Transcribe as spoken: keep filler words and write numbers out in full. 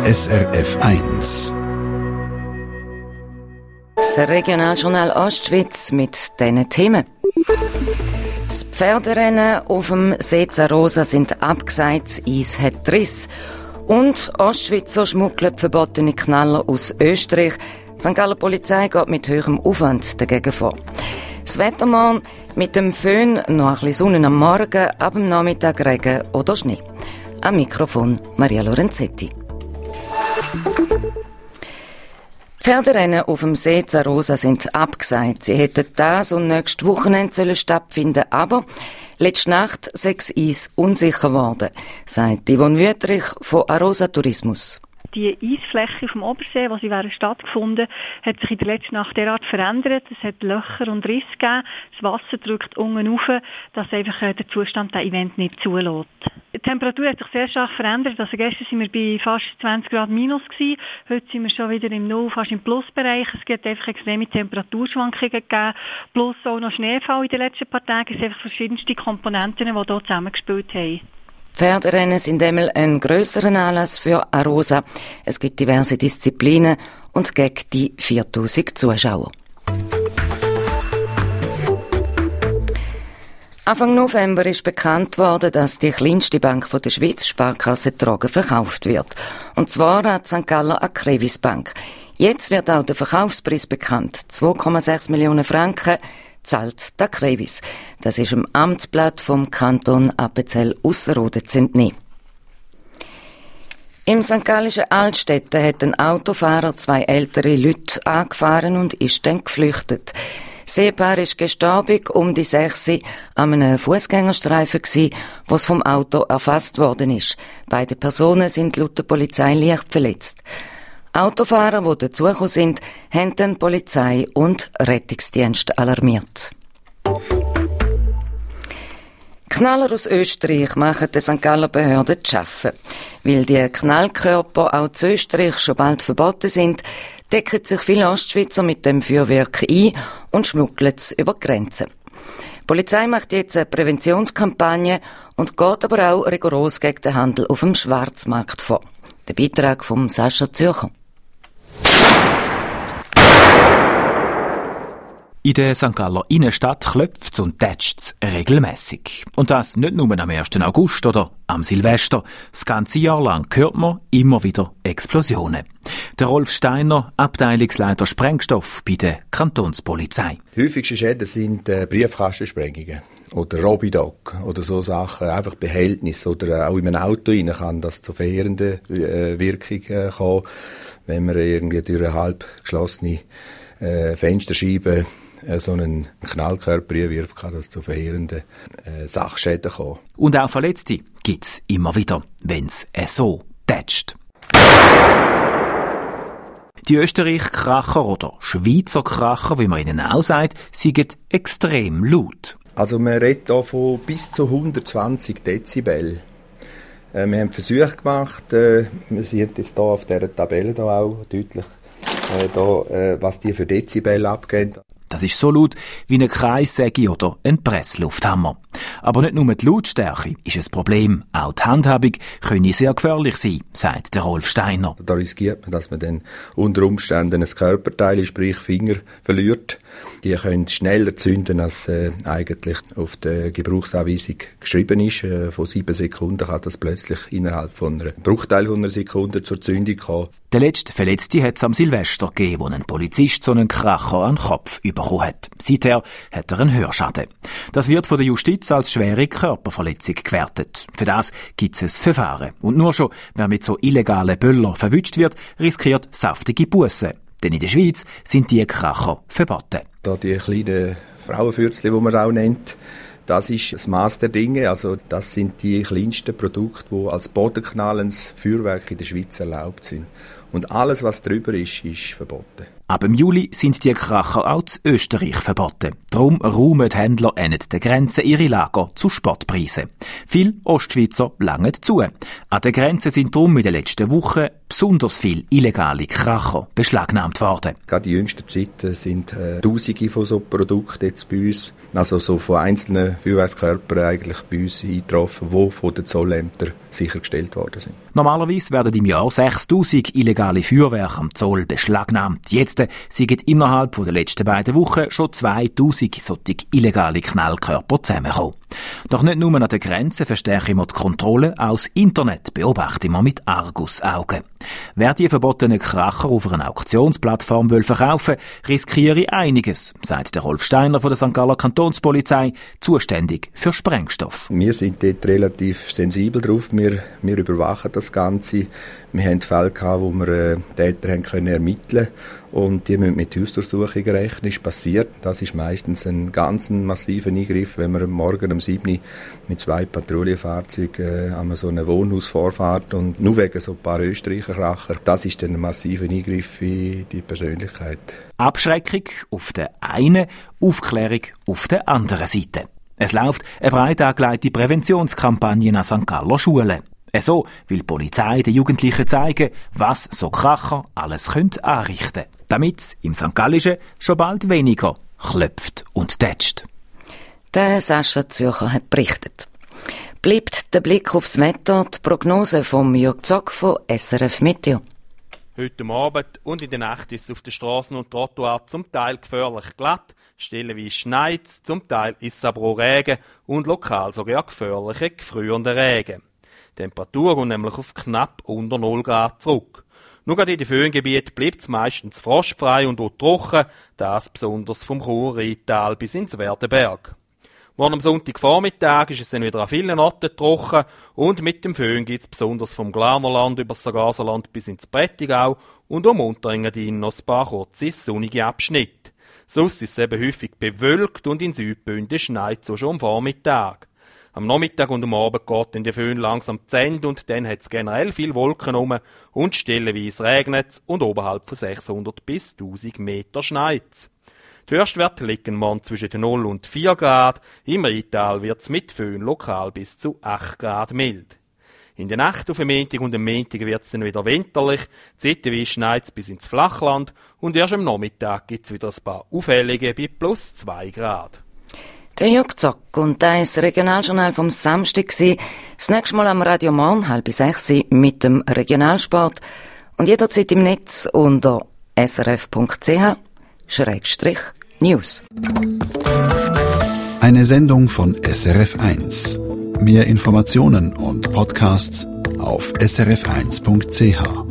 S R F eins. Das Regionaljournal Ostschweiz mit diesen Themen. Das Pferderennen auf dem See Zarosa sind abgesagt, das Eis hat Riss. Und Ostschweizer schmuggeln verbotene Knaller aus Österreich. Die Sankt Galler Polizei geht mit höherem Aufwand dagegen vor. Das Wetter morgen mit dem Föhn, noch ein bisschen Sonne am Morgen, ab dem Nachmittag Regen oder Schnee. Am Mikrofon Maria Lorenzetti. Die Pferderennen auf dem See Zarosa sind abgesagt. Sie hätten das und nächstes Wochenende stattfinden, aber letzte Nacht sei das Eis unsicher geworden, sagt Yvonne Wüterich von Arosa Tourismus. Die Eisfläche vom Obersee, wo sie wären stattgefunden, hat sich in der letzten Nacht derart verändert. Es hat Löcher und Risse gegeben. Das Wasser drückt unten rauf, dass einfach der Zustand der Event nicht zulässt. Die Temperatur hat sich sehr stark verändert. Also gestern waren wir bei fast zwanzig Grad minus gewesen. Heute sind wir schon wieder im Null, fast im Plusbereich. Es gibt einfach extreme Temperaturschwankungen gegeben. Plus auch noch Schneefall in den letzten paar Tagen. Es sind einfach verschiedenste Komponenten, die hier zusammengespielt haben. Pferderennen sind einmal ein grösserer Anlass für Arosa. Es gibt diverse Disziplinen und gegen die viertausend Zuschauer. Anfang November ist bekannt worden, dass die kleinste Bank der Schweiz, Sparkasse Trogen, verkauft wird. Und zwar an die Sankt Galler Akrevis Bank. Jetzt wird auch der Verkaufspreis bekannt. zwei Komma sechs Millionen Franken zahlt die Akrevis. Das ist im Amtsblatt vom Kanton Appenzell-Ausserrhoden zu entnehmen. Im Sankt Gallischen Altstädten hat ein Autofahrer zwei ältere Leute angefahren und ist dann geflüchtet. Das Ehepaar ist gestern um die sechs an einem Fußgängerstreifen gsi, wo es vom Auto erfasst worden ist. Beide Personen sind laut der Polizei leicht verletzt. Autofahrer, die dazugekommen sind, haben den Polizei- und Rettungsdienst alarmiert. Knaller aus Österreich machen den Sankt Galler Behörden zu schaffen. Weil die Knallkörper auch zu Österreich schon bald verboten sind, decken sich viele Ostschweizer mit dem Feuerwerk ein und schmuggeln es über die Grenzen. Die Polizei macht jetzt eine Präventionskampagne und geht aber auch rigoros gegen den Handel auf dem Schwarzmarkt vor. Der Beitrag von Sascha Zürcher. In der Sankt Galler Innenstadt klopft's und tätscht's regelmässig. Und das nicht nur am ersten August oder am Silvester. Das ganze Jahr lang hört man immer wieder Explosionen. Der Rolf Steiner, Abteilungsleiter Sprengstoff bei der Kantonspolizei. Die häufigsten Schäden sind äh, Briefkastensprengungen oder Robidog oder so Sachen, einfach Behältnisse oder auch in einem Auto rein kann das zu verheerenden äh, Wirkung äh, kommen, wenn man irgendwie durch eine halb geschlossene äh, Fensterscheibe äh, so einen Knallkörper wirft, kann das zu verheerenden äh, Sachschäden kommen. Und auch Verletzte gibt's immer wieder, wenn's äh, so tätscht. Die Österreich-Kracher oder Schweizer Kracher, wie man ihnen auch sagt, sind extrem laut. Also man redet hier von bis zu hundertzwanzig Dezibel. Äh, wir haben Versuche gemacht, äh, wir sehen jetzt hier auf dieser Tabelle hier auch deutlich, äh, da, äh, was die für Dezibel abgehen. Das ist so laut wie eine Kreissäge oder ein Presslufthammer. Aber nicht nur die Lautstärke ist ein Problem, auch die Handhabung könne sehr gefährlich sein, sagt der Rolf Steiner. Da riskiert man, dass man dann unter Umständen ein Körperteil, sprich Finger, verliert. Die können schneller zünden, als äh, eigentlich auf der Gebrauchsanweisung geschrieben ist. Äh, von sieben Sekunden kann das plötzlich innerhalb von einem Bruchteil von einer Sekunde zur Zündung kommen. Der letzte Verletzte hat es am Silvester gegeben, wo ein Polizist so einen Kracher an den Kopf bekommen hat. Seither hat er einen Hörschaden. Das wird von der Justiz als schwere Körperverletzung gewertet. Für das gibt es ein Verfahren. Und nur schon, wer mit so illegalen Böller verwünscht wird, riskiert saftige Bussen. Denn in der Schweiz sind die Kracher verboten. Da die kleinen Frauenfürzchen, die man auch nennt, das ist das Mass der Dinge. Also das sind die kleinsten Produkte, die als bodenknallendes Feuerwerk in der Schweiz erlaubt sind. Und alles, was drüber ist, ist verboten. Ab im Juli sind die Kracher auch in Österreich verboten. Darum räumen die Händler an den Grenzen ihre Lager zu Spottpreisen. Viele Ostschweizer langen zu. An den Grenzen sind darum in den letzten Wochen besonders viele illegale Kracher beschlagnahmt worden. Gerade in jüngster Zeit sind äh, Tausende von so Produkten jetzt bei uns, also so von einzelnen Feuerwerkskörpern eigentlich bei uns eingetroffen, die von den Zollämtern sichergestellt worden sind. Normalerweise werden im Jahr sechstausend illegale Feuerwerke am Zoll beschlagnahmt. Jetzt sind innerhalb der letzten beiden Wochen schon zweitausend solche illegale Knallkörper zusammengekommen. Doch nicht nur an den Grenzen verstärken wir die Kontrolle, auch das Internet beobachten wir mit Argusaugen. Wer die verbotenen Kracher auf einer Auktionsplattform will verkaufen, riskiere einiges, sagt der Rolf Steiner von der Sankt Galler Kantonspolizei, zuständig für Sprengstoff. Wir sind dort relativ sensibel drauf. Wir, wir überwachen das Ganze. Wir hatten Fälle gehabt, wo wir äh, Täter haben können ermitteln und die müssen mit Hausdurchsuchungen rechnen. Ist passiert. Das ist meistens ein ganz massiver Eingriff, wenn man morgen um sieben Uhr mit zwei Patrouillenfahrzeugen äh, an so einem Wohnhaus vorfährt und nur wegen so ein paar Österreicher Kracher. Das ist dann ein massiver Eingriff in die Persönlichkeit. Abschreckung auf der einen, Aufklärung auf der anderen Seite. Es läuft eine breit angelegte Präventionskampagne an Sankt Galler Schulen. So will die Polizei den Jugendlichen zeigen, was so Kracher alles anrichten können, damit es im Sankt Gallischen schon bald weniger klopft und tätscht. Der Sascha Zürcher hat berichtet. Bleibt der Blick aufs Wetter, die Prognose von Jörg Zock von S R F Meteo. Heute Abend und in der Nacht ist es auf den Strassen und Trottoirs zum Teil gefährlich glatt, stellenweise schneit es, zum Teil ist es aber auch Regen und lokal sogar gefährliche, gefrierende Regen. Die Temperatur geht nämlich auf knapp unter null Grad zurück. Nur gerade in den Föhngebieten bleibt es meistens frostfrei und auch trocken, das besonders vom Chur-Rheintal bis ins Werdenberg. Morgen am Sonntagvormittag ist es dann wieder an vielen Orten trocken und mit dem Föhn gibt es besonders vom Glarnerland über das Sargaserland bis ins Prättigau und um Unterengadin noch ein paar kurze sonnige Abschnitte. Sonst ist es eben häufig bewölkt und in Südbünden schneit es schon am Vormittag. Am Nachmittag und am Abend geht dann der Föhn langsam zu Ende und dann hat es generell viele Wolken rum und stellenweise regnet es und oberhalb von sechshundert bis tausend Meter schneit es. Die Höchstwerte liegen morgen zwischen null und vier Grad, im Rheintal wird es mit Föhn lokal bis zu acht Grad mild. In der Nacht auf den Montag und am Montag wird es dann wieder winterlich, zeitweise schneit es bis ins Flachland und erst am Nachmittag gibt es wieder ein paar Aufhellungen bei plus zwei Grad. Der Jörg Zock und das Regionaljournal vom Samstag war das nächste Mal am Radio Morgen, halb sechs mit dem Regionalsport und jederzeit im Netz unter s r f punkt c h Schrägstrich News. Eine Sendung von S R F eins. Mehr Informationen und Podcasts auf s r f eins punkt c h.